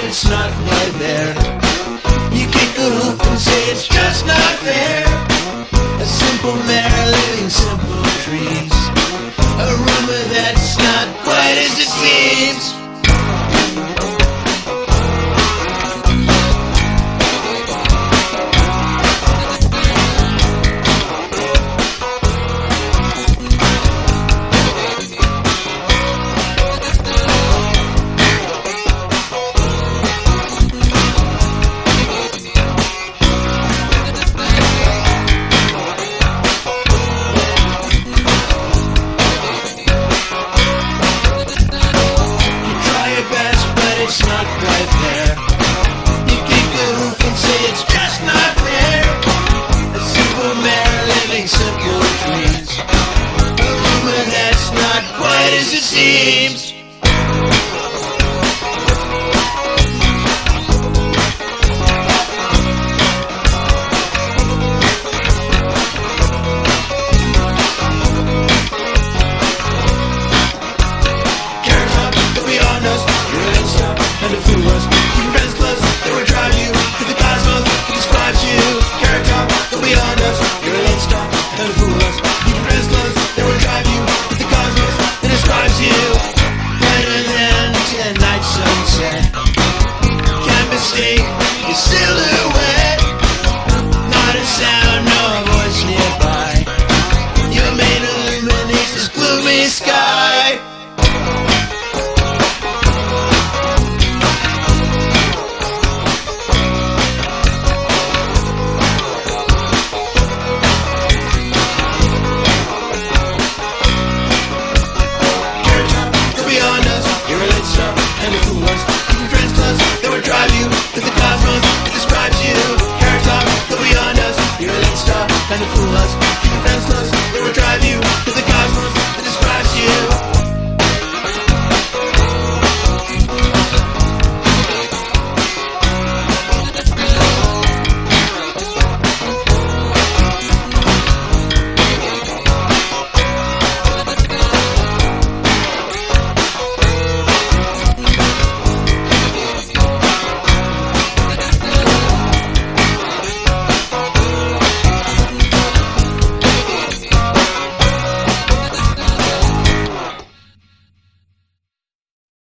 it's not quite there. You kick a hoof and say it's just not fair. A simple mare living simple dreams. A rumor that's not quite as it seems. It's not quite there. You kick a hoof and say it's just not fair. A simple mare living simple dreams. A rumor that's not quite as it seems. Carrot top, to be honest, you're in stop, and to fool us,